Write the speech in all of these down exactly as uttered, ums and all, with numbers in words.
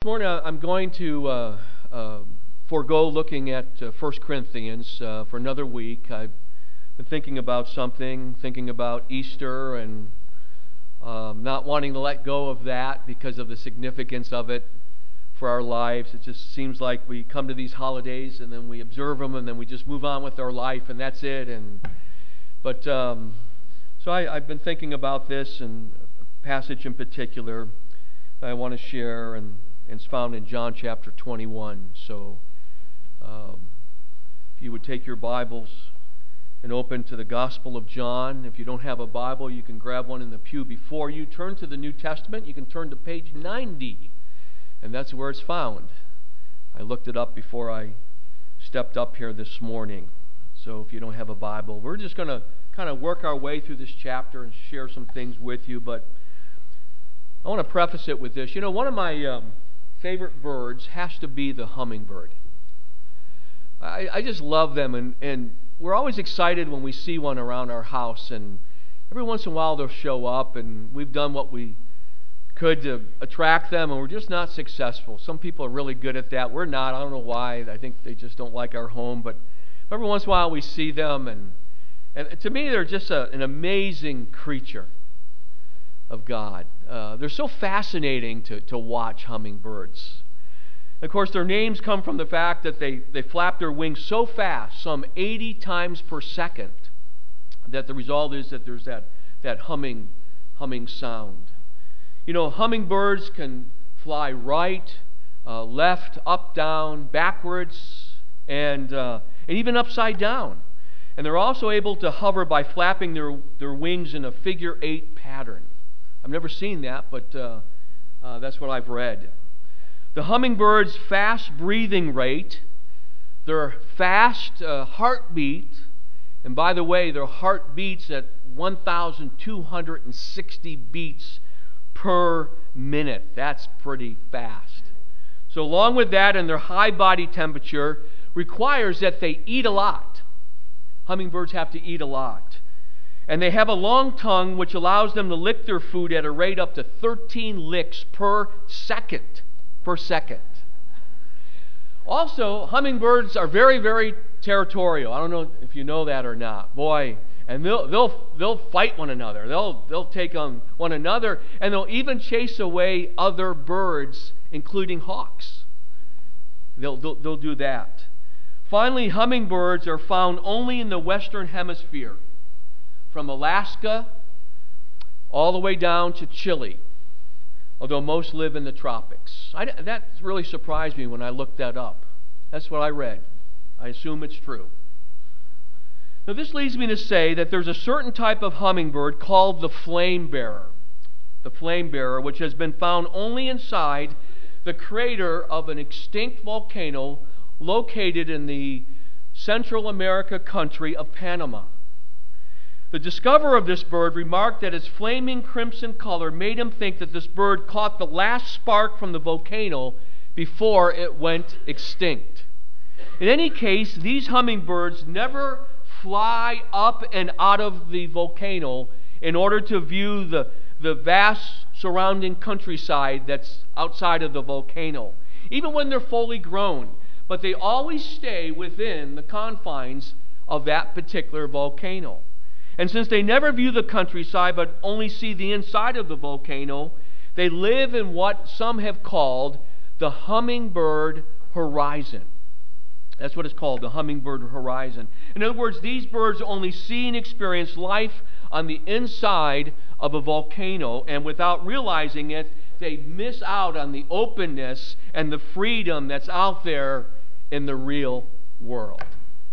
This morning uh, I'm going to uh, uh, forego looking at uh, First Corinthians uh, for another week. I've been thinking about something, thinking about Easter, and um, not wanting to let go of that because of the significance of it for our lives. It just seems like we come to these holidays and then we observe them and then we just move on with our life and that's it. And but um, so I, I've been thinking about this and a passage in particular that I want to share, and And it's found in John chapter twenty-one. So um, if you would take your Bibles and open to the Gospel of John. If you don't have a Bible, you can grab one in the pew before you. Turn to the New Testament. You can turn to page ninety, and that's where it's found. I looked it up before I stepped up here this morning. So if you don't have a Bible, we're just going to kind of work our way through this chapter and share some things with you. But I want to preface it with this. You know, one of my um, favorite birds has to be the hummingbird. I, I just love them, and, and we're always excited when we see one around our house, and every once in a while they'll show up, and we've done what we could to attract them, and we're just not successful. Some people are really good at that. We're not. I don't know why. I think they just don't like our home, but every once in a while we see them, and, and to me they're just a, an amazing creature of God. Uh, they're so fascinating to, to watch hummingbirds. Of course, their names come from the fact that they, they flap their wings so fast, some eighty times per second, that the result is that there's that, that humming, humming sound. You know, hummingbirds can fly right, uh, left, up, down, backwards, and, uh, and even upside down. And they're also able to hover by flapping their, their wings in a figure eight pattern. I've never seen that, but uh, uh, that's what I've read. The hummingbird's fast breathing rate, their fast uh, heartbeat, and by the way, their heart beats at one thousand two hundred sixty beats per minute. That's pretty fast. So along with that, and their high body temperature requires that they eat a lot. Hummingbirds have to eat a lot. And they have a long tongue which allows them to lick their food at a rate up to thirteen licks per second. Per second. Also, hummingbirds are very, very territorial. I don't know if you know that or not. Boy, and they'll they'll they'll fight one another. They'll they'll take on one another, and they'll even chase away other birds, including hawks. They'll they'll, they'll do that. Finally, hummingbirds are found only in the Western Hemisphere, from Alaska all the way down to Chile, although most live in the tropics. I, that really surprised me when I looked that up. That's what I read. I assume it's true. Now this leads me to say that there's a certain type of hummingbird called the flame bearer. The flame bearer, which has been found only inside the crater of an extinct volcano located in the Central America country of Panama. The discoverer of this bird remarked that its flaming crimson color made him think that this bird caught the last spark from the volcano before it went extinct. In any case, these hummingbirds never fly up and out of the volcano in order to view the, the vast surrounding countryside that's outside of the volcano, even when they're fully grown. But they always stay within the confines of that particular volcano. And since they never view the countryside but only see the inside of the volcano, they live in what some have called the hummingbird horizon. That's what it's called, the hummingbird horizon. In other words, these birds only see and experience life on the inside of a volcano, and without realizing it, they miss out on the openness and the freedom that's out there in the real world.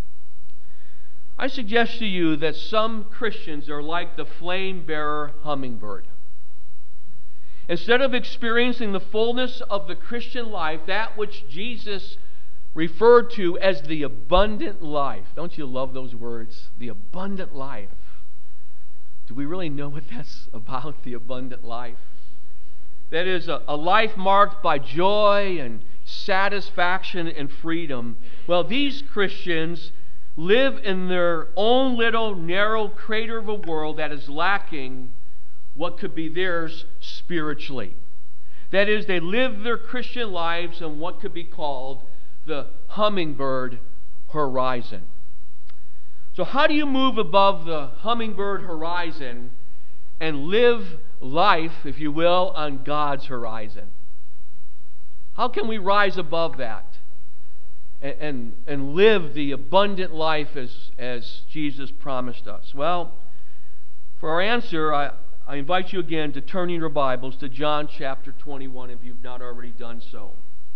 I suggest to you that some Christians are like the flame-bearer hummingbird. Instead of experiencing the fullness of the Christian life, that which Jesus referred to as the abundant life. Don't you love those words? The abundant life. Do we really know what that's about, the abundant life? That is a, a life marked by joy and satisfaction and freedom. Well, these Christians live in their own little narrow crater of a world that is lacking what could be theirs spiritually. That is, they lived their Christian lives on what could be called the hummingbird horizon. So how do you move above the hummingbird horizon and live life, if you will, on God's horizon? How can we rise above that and, and, and live the abundant life as, as Jesus promised us? Well, for our answer, I, I invite you again to turn in your Bibles to John chapter twenty-one if you've not already done so.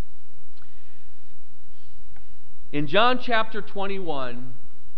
In John chapter twenty-one,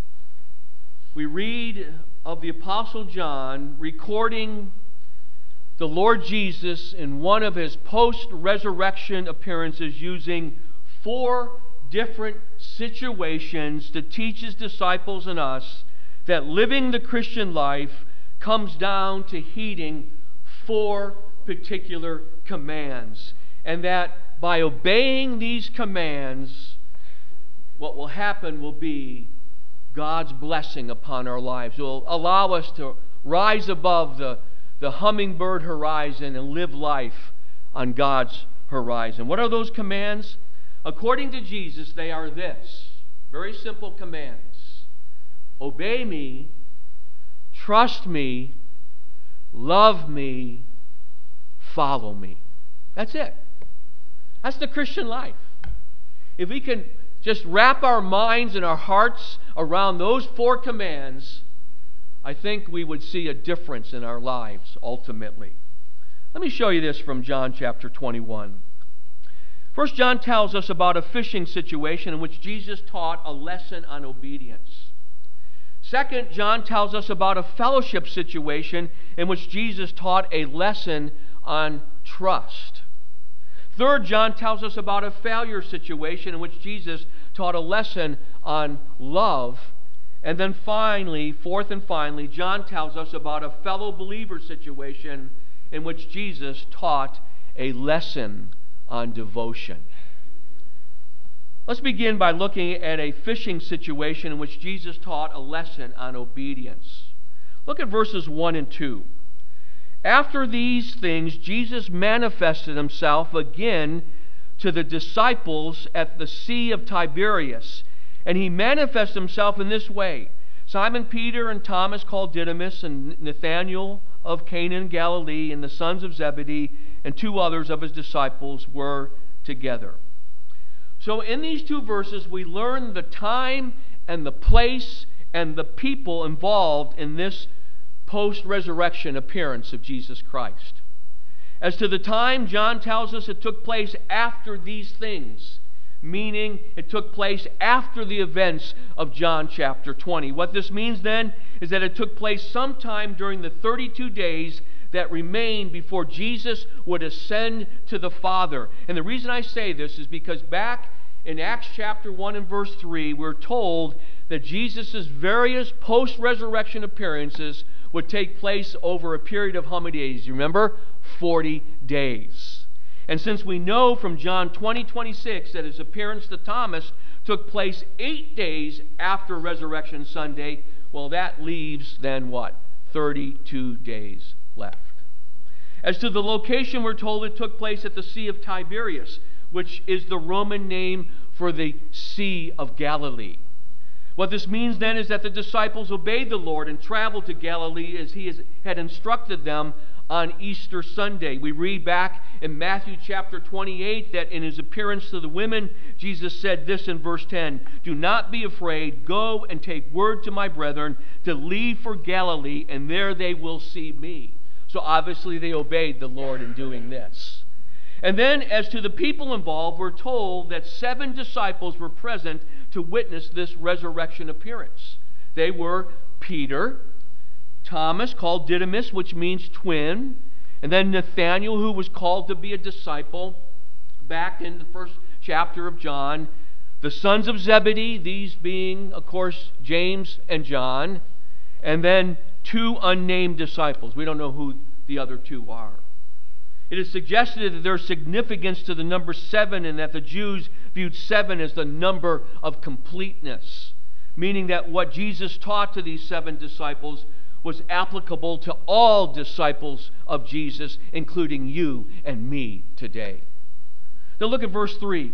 we read of the Apostle John recording the Lord Jesus in one of his post-resurrection appearances using four different situations to teach his disciples and us that living the Christian life comes down to heeding four particular commands. And that by obeying these commands, what will happen will be God's blessing upon our lives. It will allow us to rise above the, the hummingbird horizon and live life on God's horizon. What are those commands? According to Jesus, they are this. Very simple commands. Obey me, trust me, love me, follow me. That's it. That's the Christian life. If we can just wrap our minds and our hearts around those four commands, I think we would see a difference in our lives ultimately. Let me show you this from John chapter twenty-one. First, John tells us about a fishing situation in which Jesus taught a lesson on obedience. Second, John tells us about a fellowship situation in which Jesus taught a lesson on trust. Third, John tells us about a failure situation in which Jesus taught a lesson on love. And then finally, fourth and finally, John tells us about a fellow believer situation in which Jesus taught a lesson on devotion. Let's begin by looking at a fishing situation in which Jesus taught a lesson on obedience. Look at verses one and two. After these things, Jesus manifested himself again to the disciples at the Sea of Tiberias, and he manifested himself in this way. Simon Peter and Thomas called Didymus, and Nathanael of Cana in Galilee, and the sons of Zebedee, and two others of his disciples were together. So in these two verses, we learn the time and the place and the people involved in this post-resurrection appearance of Jesus Christ. As to the time, John tells us it took place after these things, meaning it took place after the events of John chapter twenty. What this means then is that it took place sometime during the thirty-two days that remained before Jesus would ascend to the Father. And the reason I say this is because back in Acts chapter one and verse three, we're told that Jesus' various post-resurrection appearances would take place over a period of how many days? You remember? forty days. And since we know from John twenty, twenty-six that his appearance to Thomas took place eight days after Resurrection Sunday, well, that leaves then what? thirty-two days left. As to the location, we're told it took place at the Sea of Tiberias, which is the Roman name for the Sea of Galilee. What this means then is that the disciples obeyed the Lord and traveled to Galilee as he had instructed them on Easter Sunday. We read back in Matthew chapter twenty-eight that in his appearance to the women, Jesus said this in verse ten, "Do not be afraid, go and take word to my brethren to leave for Galilee, and there they will see me." So obviously they obeyed the Lord in doing this. And then as to the people involved, we're told that seven disciples were present to witness this resurrection appearance. They were Peter, Thomas, called Didymus, which means twin, and then Nathanael, who was called to be a disciple back in the first chapter of John, the sons of Zebedee, these being, of course, James and John, and then two unnamed disciples. We don't know who the other two are. It is suggested that there's significance to the number seven and that the Jews viewed seven as the number of completeness, meaning that what Jesus taught to these seven disciples was applicable to all disciples of Jesus, including you and me today. Now look at verse three.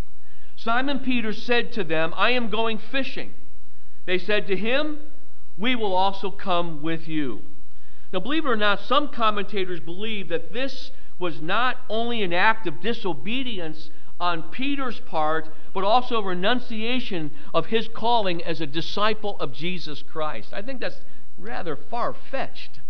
Simon Peter said to them, I am going fishing. They said to him, we will also come with you. Now, believe it or not, some commentators believe that this was not only an act of disobedience on Peter's part, but also a renunciation of his calling as a disciple of Jesus Christ. I think that's rather far-fetched.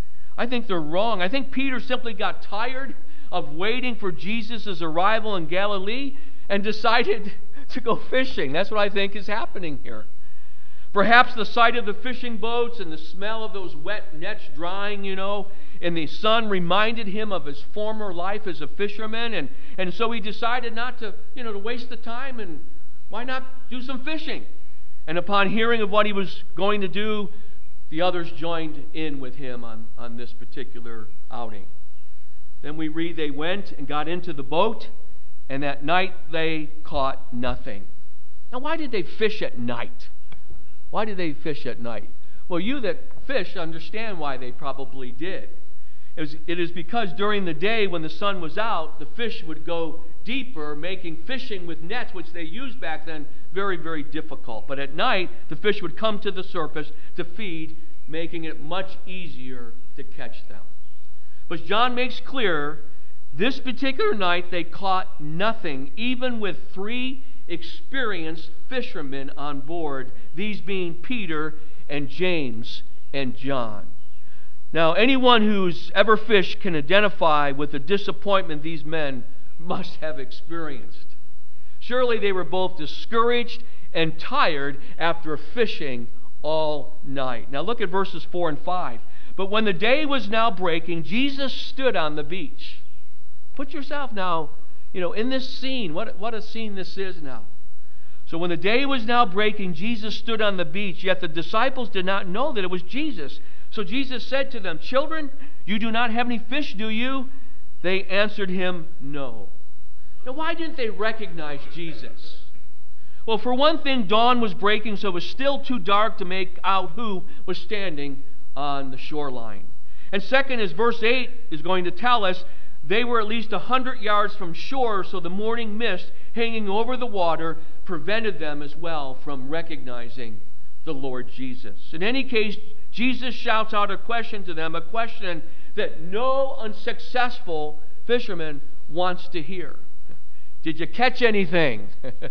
I think they're wrong. I think Peter simply got tired of waiting for Jesus' arrival in Galilee and decided to go fishing. That's what I think is happening here. Perhaps the sight of the fishing boats and the smell of those wet nets drying, you know, and the sun reminded him of his former life as a fisherman, and, and so he decided not to, you know, to waste the time, and why not do some fishing? And upon hearing of what he was going to do, the others joined in with him on, on this particular outing. Then we read they went and got into the boat, and that night they caught nothing. Now, why did they fish at night? Why did they fish at night? Well, you that fish understand why they probably did. It, was, it is because during the day when the sun was out, the fish would go deeper, making fishing with nets, which they used back then, very, very difficult. But at night, the fish would come to the surface to feed, making it much easier to catch them. But John makes clear, this particular night they caught nothing, even with three experienced fishermen on board, these being Peter and James and John. Now, anyone who's ever fished can identify with the disappointment these men must have experienced. Surely they were both discouraged and tired after fishing all night. Now look at verses four and five. But when the day was now breaking, Jesus stood on the beach. Put yourself now, you know, in this scene. What, what a scene this is now. So when the day was now breaking, Jesus stood on the beach, yet the disciples did not know that it was Jesus. So Jesus said to them, children, you do not have any fish, do you? They answered him, no. Now, why didn't they recognize Jesus? Well, for one thing, dawn was breaking, so it was still too dark to make out who was standing on the shoreline. And second, as verse eight is going to tell us, they were at least a hundred yards from shore, so the morning mist hanging over the water prevented them as well from recognizing the Lord Jesus. In any case, Jesus shouts out a question to them, a question that no unsuccessful fisherman wants to hear. Did you catch anything?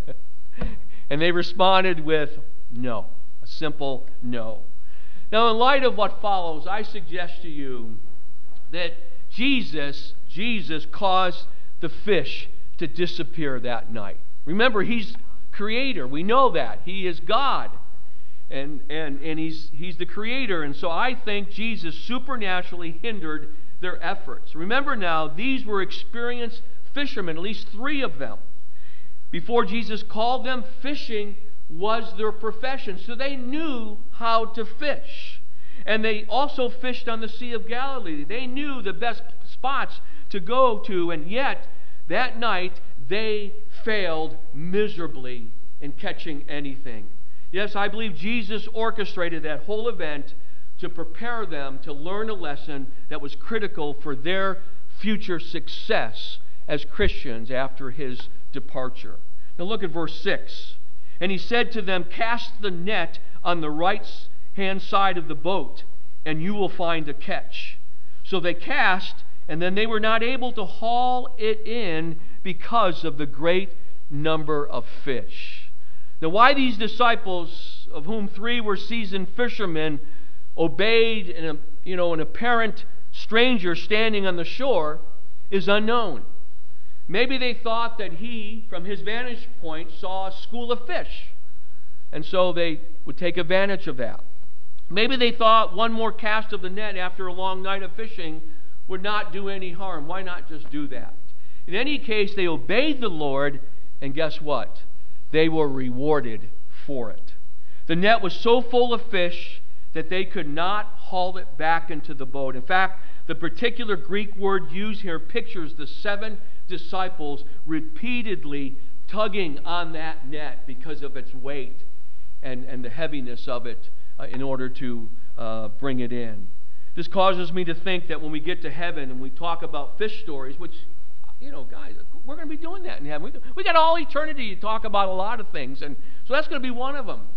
And they responded with no, a simple no. Now, in light of what follows, I suggest to you that Jesus, Jesus caused the fish to disappear that night. Remember, he's creator. We know that. He is God. And, and, and he's, he's the creator. And so I think Jesus supernaturally hindered their efforts. Remember now, these were experienced fishermen, at least three of them. Before Jesus called them, fishing was their profession. So they knew how to fish. And they also fished on the Sea of Galilee. They knew the best spots to go to, and yet that night they failed miserably in catching anything. Yes, I believe Jesus orchestrated that whole event to prepare them to learn a lesson that was critical for their future success as Christians after his departure. Now look at verse six. And he said to them, cast the net on the right hand side of the boat, and you will find a catch. So they cast, and then they were not able to haul it in because of the great number of fish. Now, why these disciples, of whom three were seasoned fishermen, obeyed an, you know, an apparent stranger standing on the shore is unknown. Maybe they thought that he, from his vantage point, saw a school of fish, and so they would take advantage of that. Maybe they thought one more cast of the net after a long night of fishing would not do any harm. Why not just do that? In any case, they obeyed the Lord, and guess what? They were rewarded for it. The net was so full of fish that they could not haul it back into the boat. In fact, the particular Greek word used here pictures the seven disciples repeatedly tugging on that net because of its weight and, and the heaviness of it uh, in order to uh, bring it in. This causes me to think that when we get to heaven and we talk about fish stories, which, you know, guys, we're going to be doing that in heaven. We, we got all eternity to talk about a lot of things, and so that's going to be one of them.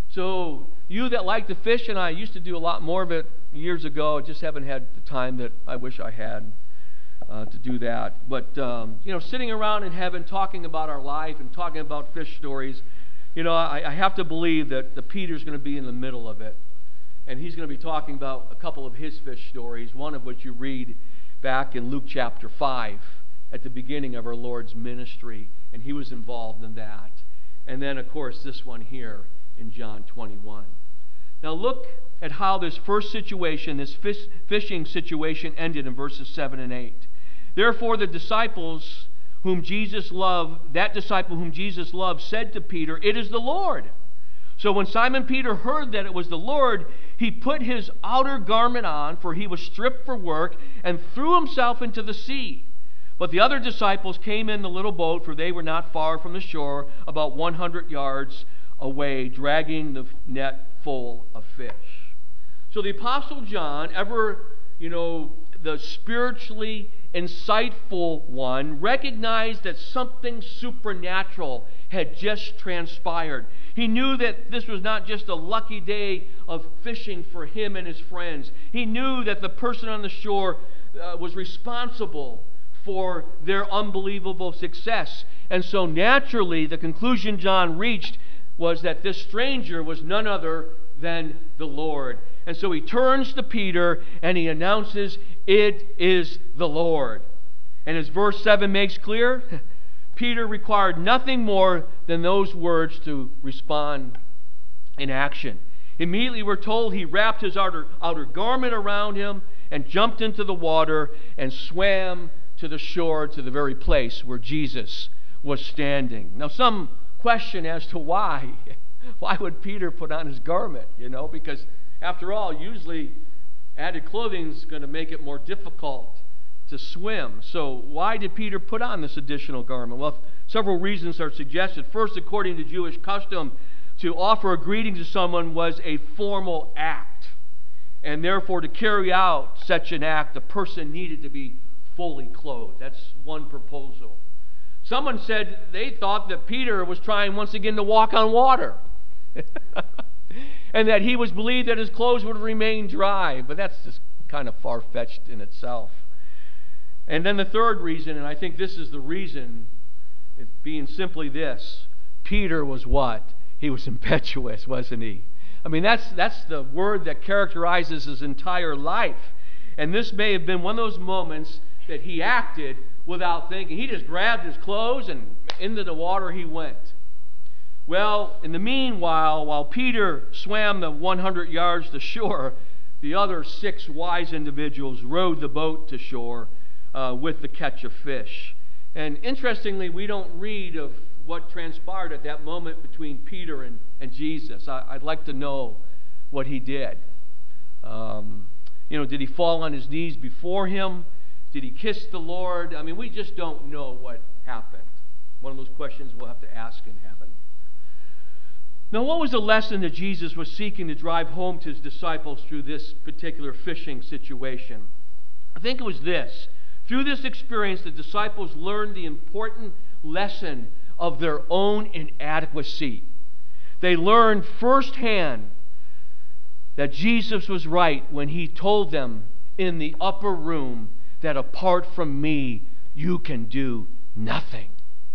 So you that like to fish, and I used to do a lot more of it years ago, just haven't had the time that I wish I had uh, to do that. But, um, you know, sitting around in heaven talking about our life and talking about fish stories, you know, I, I have to believe that the Peter's going to be in the middle of it. And he's going to be talking about a couple of his fish stories, one of which you read back in Luke chapter five at the beginning of our Lord's ministry, and he was involved in that. And then, of course, this one here in John twenty-one. Now look at how this first situation, this fish, fishing situation ended in verses seven and eight. Therefore the disciples whom Jesus loved, that disciple whom Jesus loved, said to Peter, "It is the Lord." So when Simon Peter heard that it was the Lord, he put his outer garment on, for he was stripped for work, and threw himself into the sea. But the other disciples came in the little boat, for they were not far from the shore, about one hundred yards away, dragging the net full of fish. So the Apostle John, ever, you know, the spiritually insightful one, recognized that something supernatural had just transpired. He knew that this was not just a lucky day of fishing for him and his friends. He knew that the person on the shore uh, was responsible for their unbelievable success. And so naturally, the conclusion John reached was that this stranger was none other than the Lord. And so he turns to Peter and he announces, "It is the Lord." And as verse seven makes clear, Peter required nothing more than those words to respond in action. Immediately we're told he wrapped his outer, outer garment around him and jumped into the water and swam to the shore, to the very place where Jesus was standing. Now some question as to why. Why would Peter put on his garment? You know, because after all, usually added clothing is going to make it more difficult to swim. So why did Peter put on this additional garment? Well, several reasons are suggested. First, according to Jewish custom, to offer a greeting to someone was a formal act. And therefore, to carry out such an act, the person needed to be fully clothed. That's one proposal. Someone said they thought that Peter was trying once again to walk on water. And that he was believed that his clothes would remain dry. But that's just kind of far-fetched in itself. And then the third reason, and I think this is the reason, it being simply this: Peter was what? He was impetuous, wasn't he? I mean, that's, that's the word that characterizes his entire life. And this may have been one of those moments that he acted without thinking. He just grabbed his clothes and into the water he went. Well, in the meanwhile, while Peter swam the one hundred yards to shore, the other six wise individuals rowed the boat to shore uh, with the catch of fish. And interestingly, we don't read of what transpired at that moment between Peter and, and Jesus. I, I'd like to know what he did. Um, you know, did he fall on his knees before him? Did he kiss the Lord? I mean, we just don't know what happened. One of those questions we'll have to ask in heaven. Now, what was the lesson that Jesus was seeking to drive home to his disciples through this particular fishing situation? I think it was this. Through this experience, the disciples learned the important lesson of their own inadequacy. They learned firsthand that Jesus was right when he told them in the upper room that apart from me, you can do nothing.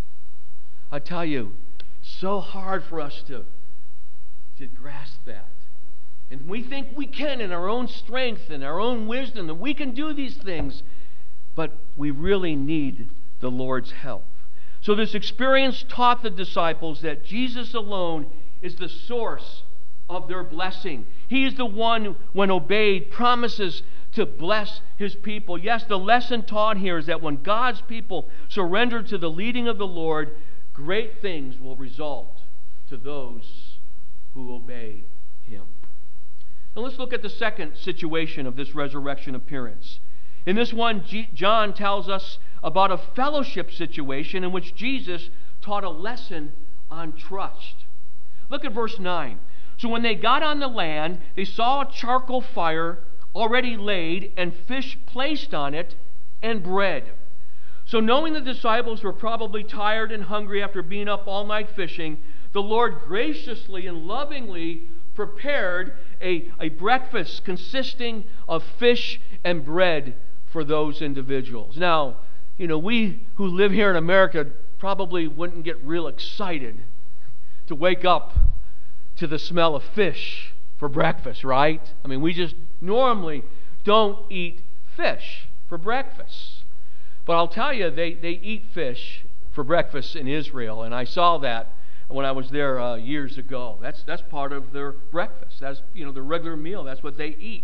I tell you, it's so hard for us to, to grasp that. And we think we can in our own strength and our own wisdom, that we can do these things, but we really need the Lord's help. So this experience taught the disciples that Jesus alone is the source of their blessing. He is the one who, when obeyed, promises to bless his people. Yes, the lesson taught here is that when God's people surrender to the leading of the Lord, great things will result to those who obey him. Now let's look at the second situation of this resurrection appearance. In this one, G- John tells us about a fellowship situation in which Jesus taught a lesson on trust. Look at verse nine. So when they got on the land, they saw a charcoal fire already laid and fish placed on it and bread. So knowing the disciples were probably tired and hungry after being up all night fishing, the Lord graciously and lovingly prepared a, a breakfast consisting of fish and bread for those individuals. Now, you know, we who live here in America probably wouldn't get real excited to wake up to the smell of fish for breakfast, right? I mean, we just normally don't eat fish for breakfast. But I'll tell you, they, they eat fish for breakfast in Israel, and I saw that when I was there uh, years ago. That's, that's part of their breakfast. That's, you know, their regular meal. That's what they eat.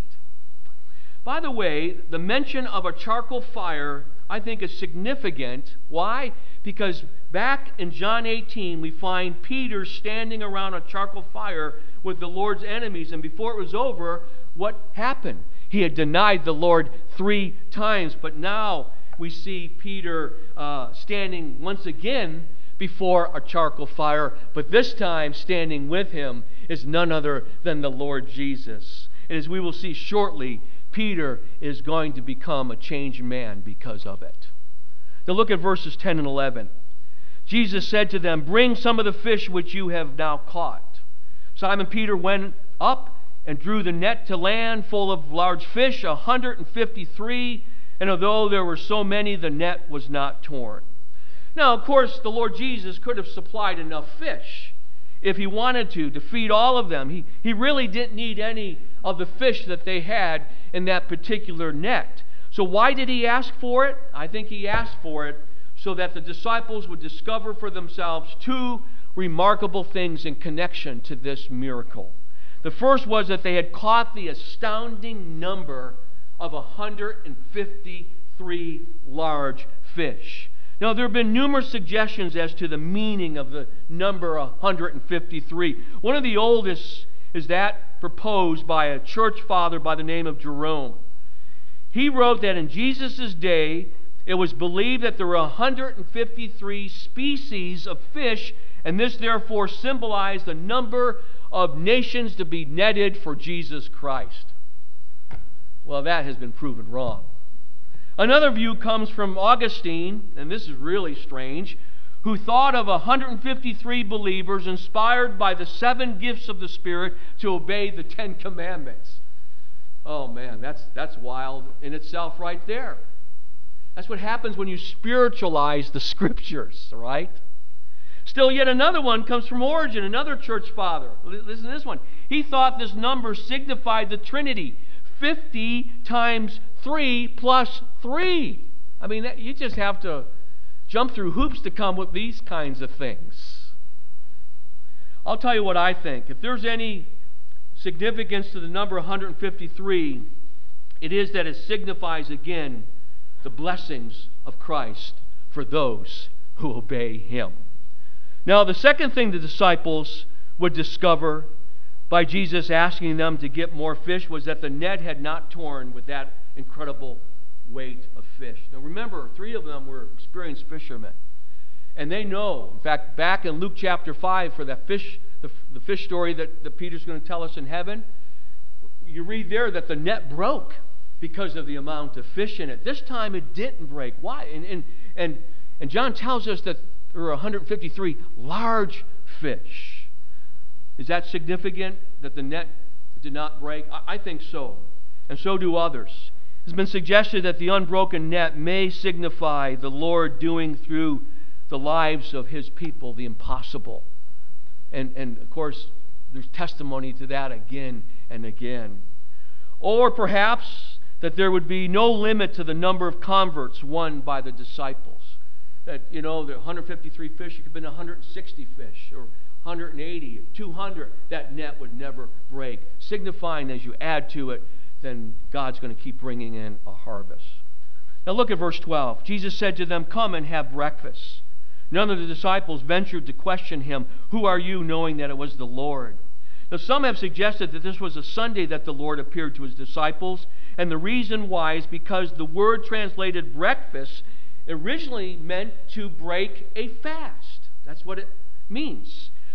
By the way, the mention of a charcoal fire, I think, is significant. Why? Because back in John eighteen, we find Peter standing around a charcoal fire with the Lord's enemies. And before it was over, what happened? He had denied the Lord three times. But now we see Peter uh, standing once again before a charcoal fire. But this time, standing with him is none other than the Lord Jesus. And as we will see shortly, Peter is going to become a changed man because of it. Now look at verses ten and eleven. Jesus said to them, "Bring some of the fish which you have now caught." Simon Peter went up and drew the net to land full of large fish, a hundred and fifty-three, and although there were so many, the net was not torn. Now, of course, the Lord Jesus could have supplied enough fish if he wanted to, to feed all of them. He, he really didn't need any of the fish that they had in that particular net. So why did he ask for it? I think he asked for it so that the disciples would discover for themselves two remarkable things in connection to this miracle. The first was that they had caught the astounding number of one hundred fifty-three large fish. Now, there have been numerous suggestions as to the meaning of the number one hundred fifty-three. One of the oldest is that proposed by a church father by the name of Jerome. He wrote that in Jesus' day, it was believed that there were one hundred fifty-three species of fish, and this therefore symbolized the number of nations to be netted for Jesus Christ. Well, that has been proven wrong. Another view comes from Augustine, and this is really strange, who thought of one hundred fifty-three believers inspired by the seven gifts of the Spirit to obey the Ten Commandments. Oh man, that's, that's wild in itself right there. That's what happens when you spiritualize the Scriptures, right? Still, yet another one comes from Origen, another church father. Listen to this one. He thought this number signified the Trinity. fifty times three plus three. I mean, that, you just have to jump through hoops to come with these kinds of things. I'll tell you what I think. If there's any significance to the number one hundred fifty-three, it is that it signifies again the blessings of Christ for those who obey him. Now, the second thing the disciples would discover by Jesus asking them to get more fish was that the net had not torn with that incredible weight of fish. Now remember, three of them were experienced fishermen. And they know, in fact, back in Luke chapter five, for that fish, the, the fish story that, that Peter's going to tell us in heaven, you read there that the net broke because of the amount of fish in it. This time it didn't break. Why? And, and, and, and John tells us that there were one hundred fifty-three large fish. Is that significant that the net did not break? I, I think so. And so do others. It's been suggested that the unbroken net may signify the Lord doing through the lives of his people the impossible. And, and of course, there's testimony to that again and again. Or perhaps that there would be no limit to the number of converts won by the disciples. That, you know, the one hundred fifty-three fish, it could have been one hundred sixty fish, or one hundred eighty, two hundred. That net would never break, signifying as you add to it, then God's going to keep bringing in a harvest. Now look at verse twelve. Jesus said to them, "Come and have breakfast." None of the disciples ventured to question him, "Who are you?" knowing that it was the Lord. Now some have suggested that this was a Sunday that the Lord appeared to his disciples, and the reason why is because the word translated breakfast originally meant to break a fast. That's what it means. So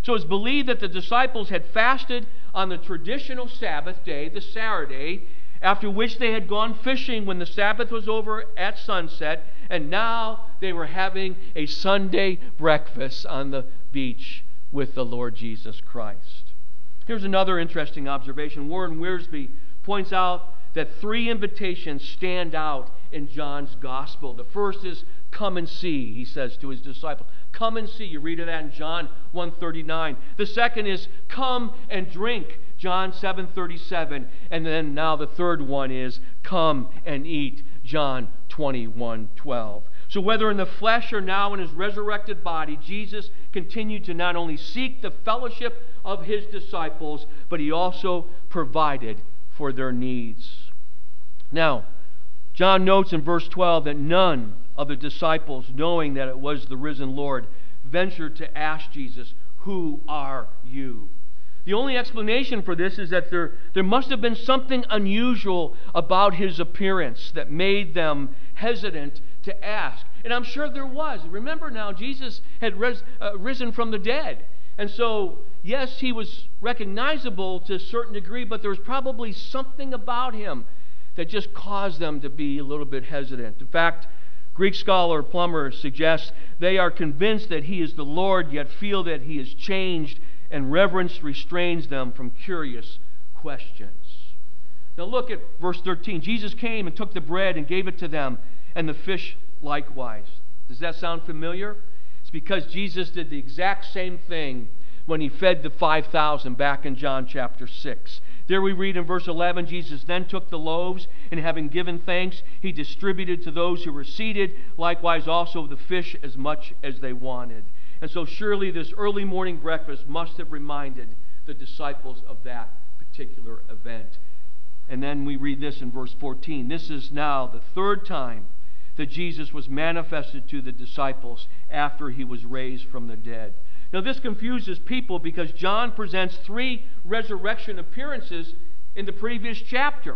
So it's believed that the disciples had fasted on the traditional Sabbath day, the Saturday, after which they had gone fishing when the Sabbath was over at sunset, and now they were having a Sunday breakfast on the beach with the Lord Jesus Christ. Here's another interesting observation. Warren Wiersbe points out that three invitations stand out in John's gospel. The first is, come and see, he says to his disciples. Come and see. You read of that in John one thirty-nine. The second is, come and drink, John seven thirty-seven. And then now the third one is, come and eat, John twenty-one twelve. So whether in the flesh or now in his resurrected body, Jesus continued to not only seek the fellowship of his disciples, but he also provided for their needs. Now, John notes in verse twelve that none of the disciples, knowing that it was the risen Lord, ventured to ask Jesus, "Who are you?" The only explanation for this is that there, there must have been something unusual about his appearance that made them hesitant to ask. And I'm sure there was. Remember now, Jesus had res, uh, risen from the dead. And so, yes, he was recognizable to a certain degree, but there was probably something about him that just caused them to be a little bit hesitant. In fact, Greek scholar Plummer suggests they are convinced that he is the Lord, yet feel that he is changed, and reverence restrains them from curious questions. Now look at verse thirteen. Jesus came and took the bread and gave it to them, and the fish likewise. Does that sound familiar? It's because Jesus did the exact same thing when he fed the five thousand back in John chapter six. There we read in verse eleven, Jesus then took the loaves, and having given thanks, he distributed to those who were seated, likewise also the fish as much as they wanted. And so surely this early morning breakfast must have reminded the disciples of that particular event. And then we read this in verse fourteen. This is now the third time that Jesus was manifested to the disciples after he was raised from the dead. Now this confuses people because John presents three resurrection appearances in the previous chapter.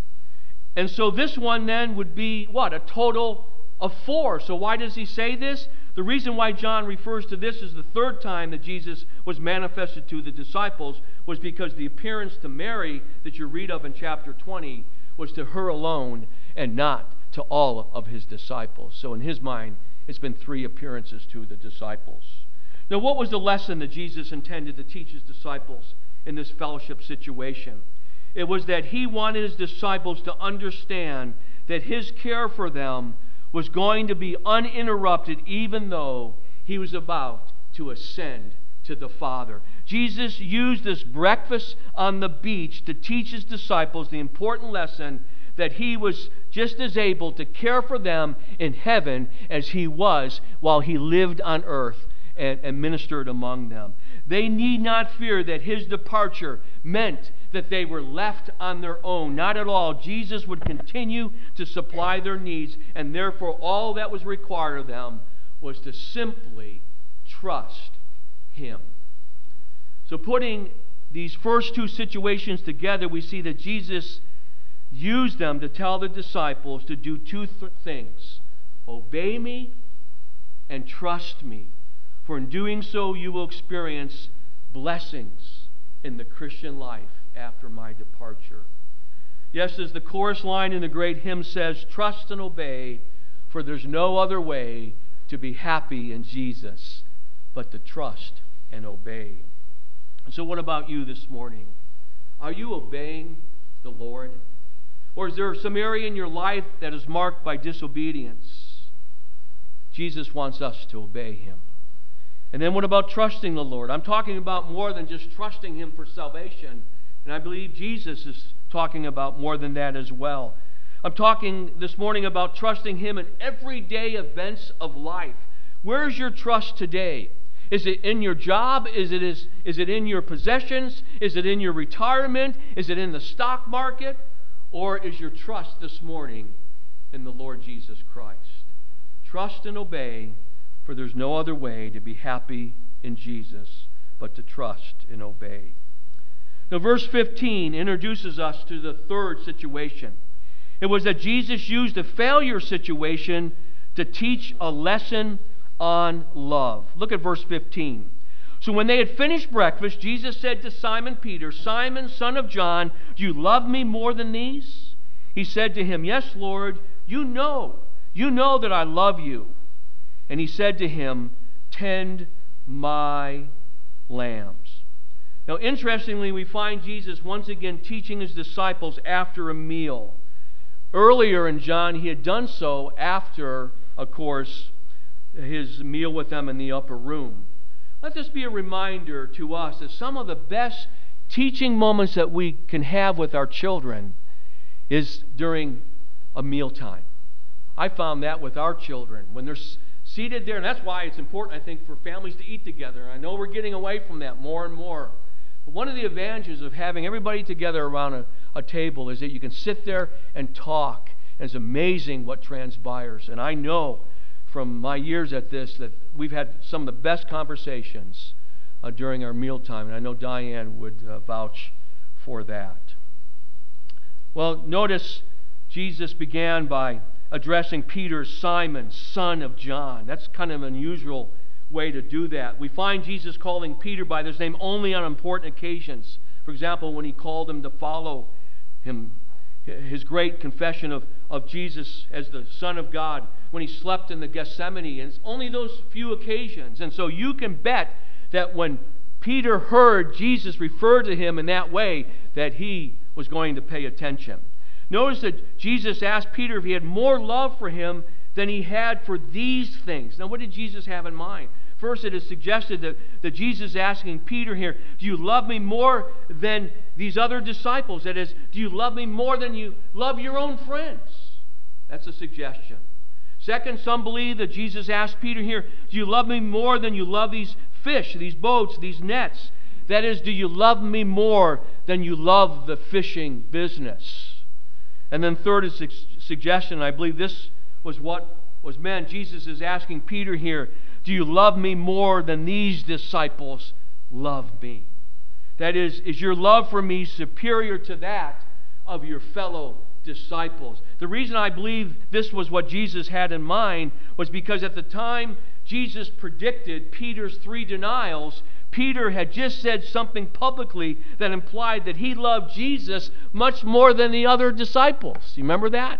And so this one then would be, what, a total of four. So why does he say this? The reason why John refers to this as the third time that Jesus was manifested to the disciples was because the appearance to Mary that you read of in chapter twenty was to her alone and not to all of his disciples. So in his mind, it's been three appearances to the disciples. Now, what was the lesson that Jesus intended to teach his disciples in this fellowship situation? It was that he wanted his disciples to understand that his care for them was going to be uninterrupted even though he was about to ascend to the Father. Jesus used this breakfast on the beach to teach his disciples the important lesson that he was just as able to care for them in heaven as he was while he lived on earth and, and ministered among them. They need not fear that his departure meant that they were left on their own. Not at all. Jesus would continue to supply their needs, and therefore all that was required of them was to simply trust him. So putting these first two situations together, we see that Jesus used them to tell the disciples to do two th- things. Obey me and trust me. For in doing so, you will experience blessings in the Christian life after my departure. Yes, as the chorus line in the great hymn says, trust and obey, for there's no other way to be happy in Jesus but to trust and obey. And so what about you this morning? Are you obeying the Lord? Or is there some area in your life that is marked by disobedience? Jesus wants us to obey him. And then what about trusting the Lord? I'm talking about more than just trusting him for salvation. And I believe Jesus is talking about more than that as well. I'm talking this morning about trusting him in everyday events of life. Where's your trust today? Is it in your job? Is it, is, is it in your possessions? Is it in your retirement? Is it in the stock market? Or is your trust this morning in the Lord Jesus Christ? Trust and obey, for there's no other way to be happy in Jesus but to trust and obey. Now, verse fifteen introduces us to the third situation. It was that Jesus used a failure situation to teach a lesson on love. Look at verse fifteen. So when they had finished breakfast, Jesus said to Simon Peter, "Simon, son of John, do you love me more than these?" He said to him, "Yes, Lord, you know. You know that I love you." And he said to him, "Tend my lambs." Now, interestingly, we find Jesus once again teaching his disciples after a meal. Earlier in John, he had done so after, of course, his meal with them in the upper room. Let this be a reminder to us that some of the best teaching moments that we can have with our children is during a mealtime. I found that with our children. When they're seated there, and that's why it's important, I think, for families to eat together. I know we're getting away from that more and more. But one of the advantages of having everybody together around a, a table is that you can sit there and talk. And it's amazing what transpires. And I know from my years at this that we've had some of the best conversations uh, during our mealtime. And I know Diane would uh, vouch for that. Well, notice Jesus began by addressing Peter, Simon, son of John. That's kind of an unusual way to do that. We find Jesus calling Peter by his name only on important occasions. For example, when he called him to follow him, his great confession of, of Jesus as the Son of God, when he slept in the Gethsemane, and it's only those few occasions. And so you can bet that when Peter heard Jesus refer to him in that way, that he was going to pay attention. Notice that Jesus asked Peter if he had more love for him than he had for these things. Now, what did Jesus have in mind? First, it is suggested that, that Jesus is asking Peter here, do you love me more than these other disciples? That is, do you love me more than you love your own friends? That's a suggestion. Second, some believe that Jesus asked Peter here, do you love me more than you love these fish, these boats, these nets? That is, do you love me more than you love the fishing business? And then third is suggestion, I believe this was what was meant. Jesus is asking Peter here, do you love me more than these disciples love me? That is, is your love for me superior to that of your fellow disciples? The reason I believe this was what Jesus had in mind was because at the time Jesus predicted Peter's three denials, Peter had just said something publicly that implied that he loved Jesus much more than the other disciples. You remember that?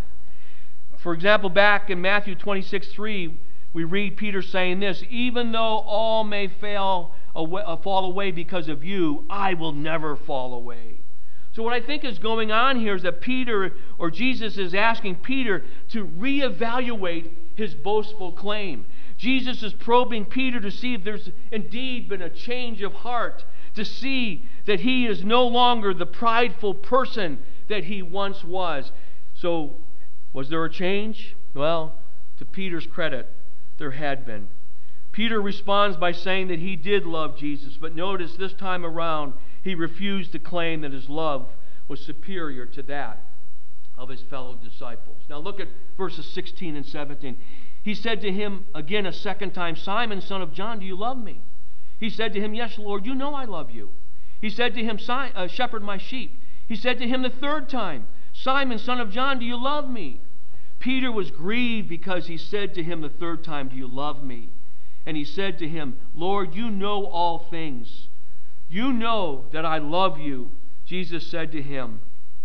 For example, back in Matthew twenty-six three, we read Peter saying this, even though all may fail away, uh, fall away because of you, I will never fall away. So what I think is going on here is that Peter, or Jesus is asking Peter to reevaluate his boastful claim. Jesus is probing Peter to see if there's indeed been a change of heart, to see that he is no longer the prideful person that he once was. So, was there a change? Well, to Peter's credit, there had been. Peter responds by saying that he did love Jesus, but notice this time around, he refused to claim that his love was superior to that of his fellow disciples. Now look at verses sixteen and seventeen. He said to him again a second time, Simon, son of John, do you love me? He said to him, yes, Lord, you know I love you. He said to him, uh, shepherd my sheep. He said to him the third time, Simon, son of John, do you love me? Peter was grieved because he said to him the third time, do you love me? And he said to him, Lord, you know all things. You know that I love you. Jesus said to him,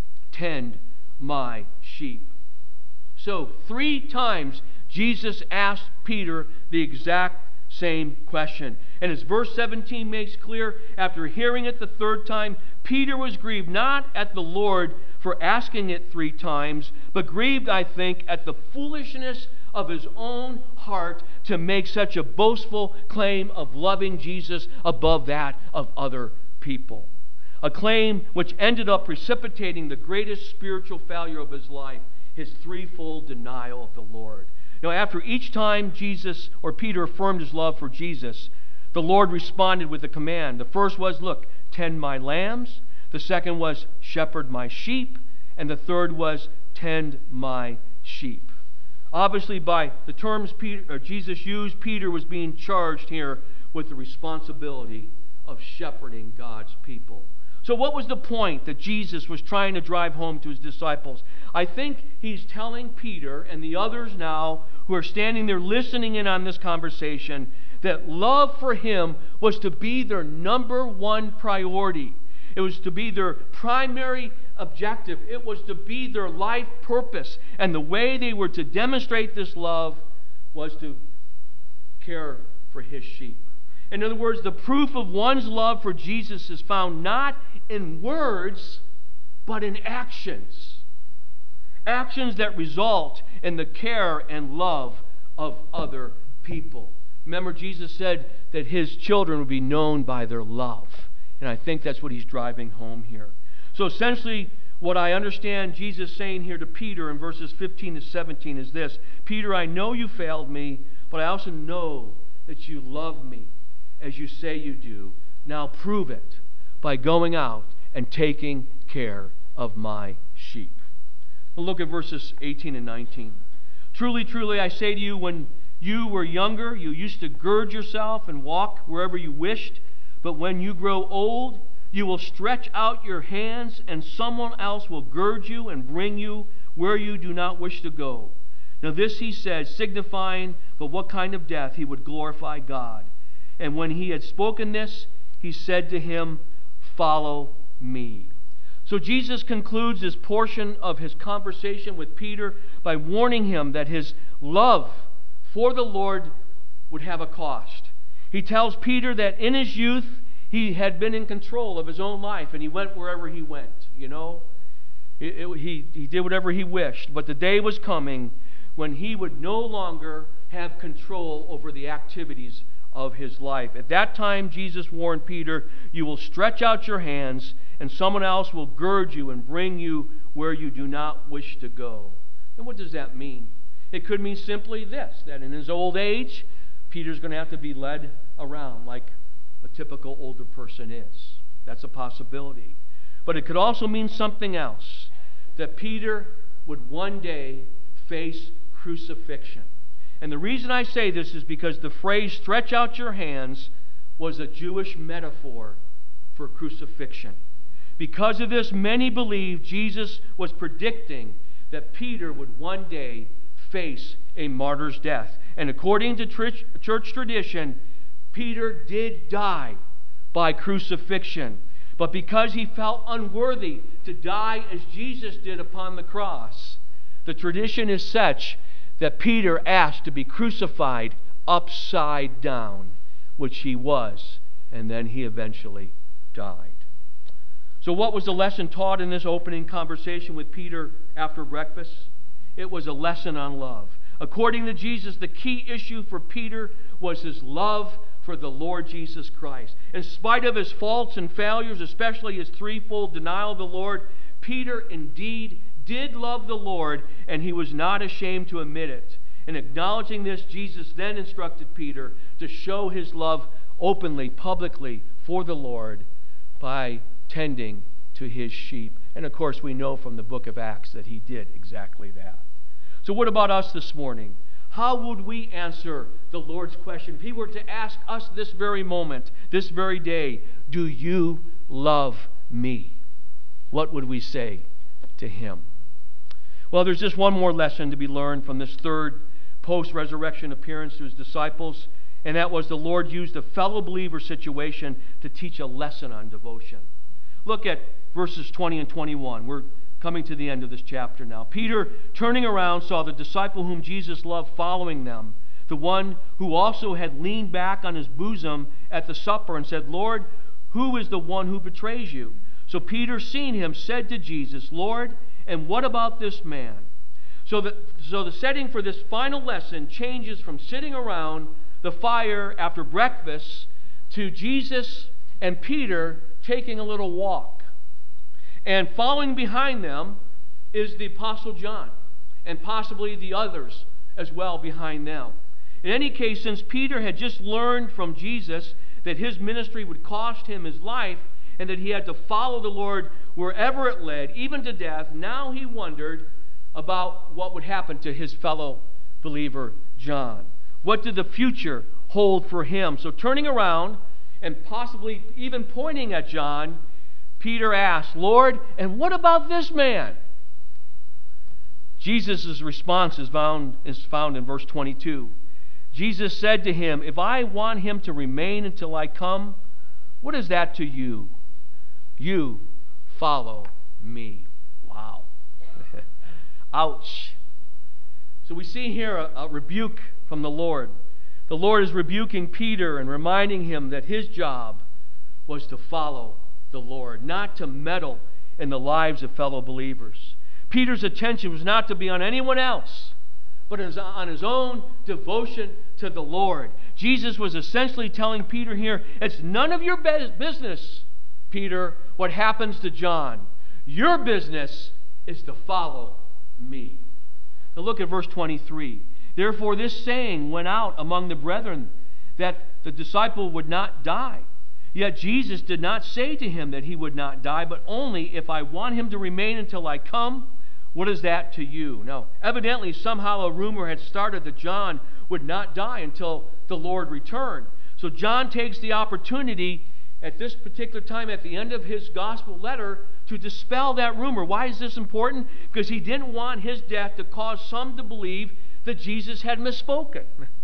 tend my sheep. So three times Jesus asked Peter the exact same question. And as verse seventeen makes clear, after hearing it the third time, Peter was grieved not at the Lord for asking it three times, but grieved, I think, at the foolishness of his own heart to make such a boastful claim of loving Jesus above that of other people. A claim which ended up precipitating the greatest spiritual failure of his life, his threefold denial of the Lord. Now, after each time Jesus or Peter affirmed his love for Jesus, the Lord responded with a command. The first was, look, tend my lambs. The second was, shepherd my sheep. And the third was, tend my sheep. Obviously, by the terms Peter, or Jesus used, Peter was being charged here with the responsibility of shepherding God's people. So what was the point that Jesus was trying to drive home to his disciples? I think he's telling Peter and the others now who are standing there listening in on this conversation that love for him was to be their number one priority. It was to be their primary objective. It was to be their life purpose. And the way they were to demonstrate this love was to care for his sheep. In other words, the proof of one's love for Jesus is found not in words, but in actions. Actions that result in the care and love of other people. Remember, Jesus said that his children would be known by their love. And I think that's what he's driving home here. So essentially, what I understand Jesus saying here to Peter in verses fifteen to seventeen is this: Peter, I know you failed me, but I also know that you love me as you say you do. Now prove it by going out and taking care of my sheep. Now look at verses eighteen and nineteen. Truly, truly, I say to you, when you were younger, you used to gird yourself and walk wherever you wished. But when you grow old, you will stretch out your hands, and someone else will gird you and bring you where you do not wish to go. Now this he said, signifying by what kind of death he would glorify God. And when he had spoken this, he said to him, follow me. So Jesus concludes this portion of his conversation with Peter by warning him that his love for the Lord would have a cost. He tells Peter that in his youth, he had been in control of his own life, and he went wherever he went, you know. It, it, he, he did whatever he wished, but the day was coming when he would no longer have control over the activities of his life. At that time, Jesus warned Peter, you will stretch out your hands, and someone else will gird you and bring you where you do not wish to go. And what does that mean? It could mean simply this, that in his old age, Peter's going to have to be led around like a typical older person is. That's a possibility. But it could also mean something else, that Peter would one day face crucifixion. And the reason I say this is because the phrase, stretch out your hands, was a Jewish metaphor for crucifixion. Because of this, many believe Jesus was predicting that Peter would one day face a martyr's death. And according to church, church tradition, Peter did die by crucifixion. But because he felt unworthy to die as Jesus did upon the cross, the tradition is such that Peter asked to be crucified upside down, which he was, and then he eventually died. So what was the lesson taught in this opening conversation with Peter after breakfast? It was a lesson on love. According to Jesus, the key issue for Peter was his love for the Lord Jesus Christ. In spite of his faults and failures, especially his threefold denial of the Lord, Peter indeed did love the Lord, and he was not ashamed to admit it. In acknowledging this, Jesus then instructed Peter to show his love openly, publicly for the Lord by tending to his sheep. And of course, we know from the book of Acts that he did exactly that. So what about us this morning? How would we answer the Lord's question if he were to ask us this very moment, this very day, do you love me? What would we say to him? Well, there's just one more lesson to be learned from this third post-resurrection appearance to his disciples, and that was the Lord used a fellow believer situation to teach a lesson on devotion. Look at verses twenty and twenty-one. We're coming to the end of this chapter now. Peter, turning around, saw the disciple whom Jesus loved following them, the one who also had leaned back on his bosom at the supper and said, Lord, who is the one who betrays you? So Peter, seeing him, said to Jesus, Lord, and what about this man? So the, so the setting for this final lesson changes from sitting around the fire after breakfast to Jesus and Peter taking a little walk. And following behind them is the Apostle John, and possibly the others as well behind them. In any case, since Peter had just learned from Jesus that his ministry would cost him his life, and that he had to follow the Lord wherever it led, even to death, now he wondered about what would happen to his fellow believer John. What did the future hold for him? So turning around and possibly even pointing at John, Peter asked, Lord, and what about this man? Jesus' response is found, is found in verse twenty-two. Jesus said to him, "If I want him to remain until I come, what is that to you? You follow me." Wow. Ouch. So we see here a, a rebuke from the Lord. The Lord is rebuking Peter and reminding him that his job was to follow the Lord, not to meddle in the lives of fellow believers. Peter's attention was not to be on anyone else, but it was on his own devotion to the Lord. Jesus was essentially telling Peter here, it's none of your business, Peter, what happens to John. Your business is to follow me. Now look at verse twenty-three. Therefore this saying went out among the brethren, that the disciple would not die. Yet Jesus did not say to him that he would not die, but only, if I want him to remain until I come, what is that to you? Now, evidently, somehow a rumor had started that John would not die until the Lord returned. So John takes the opportunity at this particular time, at the end of his gospel letter, to dispel that rumor. Why is this important? Because he didn't want his death to cause some to believe that Jesus had misspoken.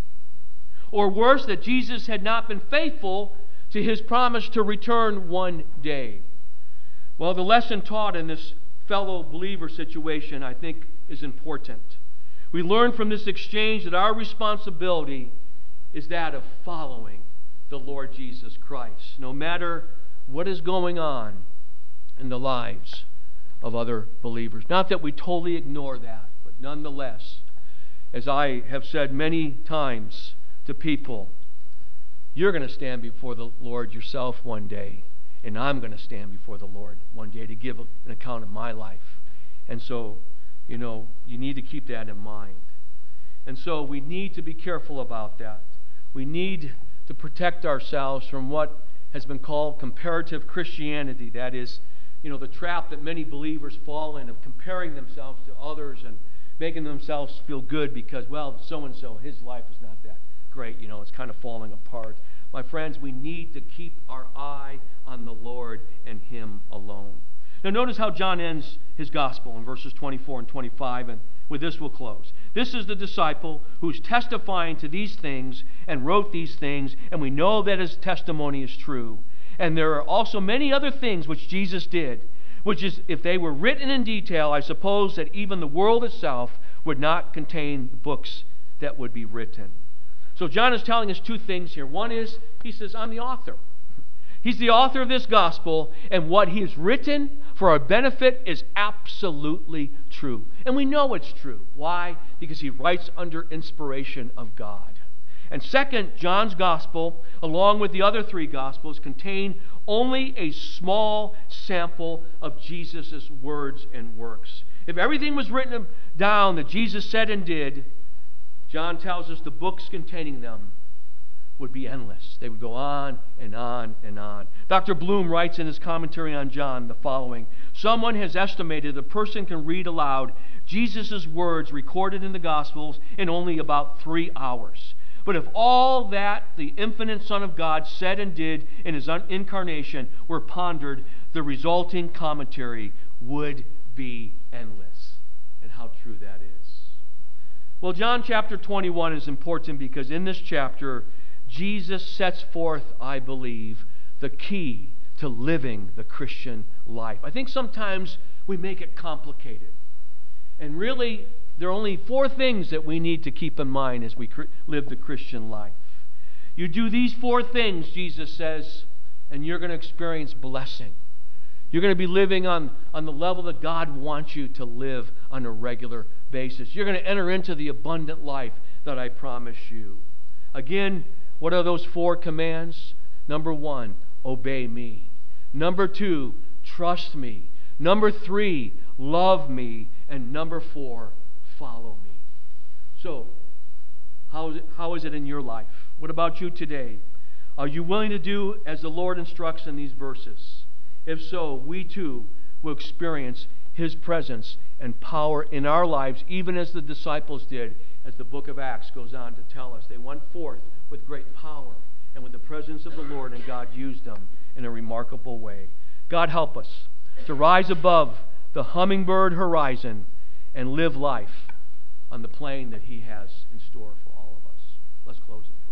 Or worse, that Jesus had not been faithful to his promise to return one day. Well, the lesson taught in this fellow believer situation, I think, is important. We learn from this exchange that our responsibility is that of following the Lord Jesus Christ, no matter what is going on in the lives of other believers. Not that we totally ignore that, but nonetheless, as I have said many times to people, you're going to stand before the Lord yourself one day, and I'm going to stand before the Lord one day to give an account of my life. And so, you know, you need to keep that in mind. And so we need to be careful about that. We need to protect ourselves from what has been called comparative Christianity. That is, you know, the trap that many believers fall in of comparing themselves to others and making themselves feel good because, well, so-and-so, his life is not that great, you know, it's kind of falling apart. My friends, we need to keep our eye on the Lord and him alone. Now notice how John ends his gospel in verses twenty-four and twenty-five, and with this we'll close. This is the disciple who's testifying to these things and wrote these things, and we know that his testimony is true. And there are also many other things which Jesus did, which is, if they were written in detail, I suppose that even the world itself would not contain the books that would be written. So John is telling us two things here. One is, he says, I'm the author. He's the author of this gospel, and what he has written for our benefit is absolutely true. And we know it's true. Why? Because he writes under inspiration of God. And second, John's gospel, along with the other three gospels, contain only a small sample of Jesus' words and works. If everything was written down that Jesus said and did, John tells us the books containing them would be endless. They would go on and on and on. Doctor Bloom writes in his commentary on John the following: someone has estimated a person can read aloud Jesus' words recorded in the Gospels in only about three hours. But if all that the infinite Son of God said and did in his incarnation were pondered, the resulting commentary would be endless. And how true that is. Well, John chapter twenty-one is important because in this chapter, Jesus sets forth, I believe, the key to living the Christian life. I think sometimes we make it complicated. And really, there are only four things that we need to keep in mind as we live the Christian life. You do these four things, Jesus says, and you're going to experience blessing. You're going to be living on, on the level that God wants you to live on a regular basis. You're going to enter into the abundant life that I promise you. Again, what are those four commands? Number one, obey me. Number two, trust me. Number three, love me. And number four, follow me. So, how is it, how is it in your life? What about you today? Are you willing to do as the Lord instructs in these verses? If so, we too will experience his presence and power in our lives, even as the disciples did, as the book of Acts goes on to tell us. They went forth with great power and with the presence of the Lord, and God used them in a remarkable way. God help us to rise above the hummingbird horizon and live life on the plane that he has in store for all of us. Let's close it.